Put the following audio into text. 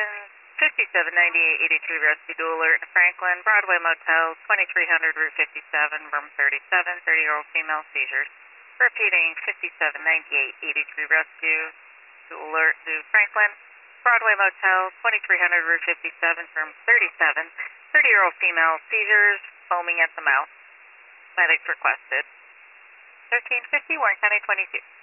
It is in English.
5798 Rescue Dual Alert Franklin, Broadway Motel, 2300 Route 57, room 37, 30-year-old female seizures. Repeating, 5798 Rescue Dual Alert to Franklin, Broadway Motel, 2300 Route 57, room 37, 30-year-old female seizures, foaming at the mouth. Medics requested. 1350, Warren County 22.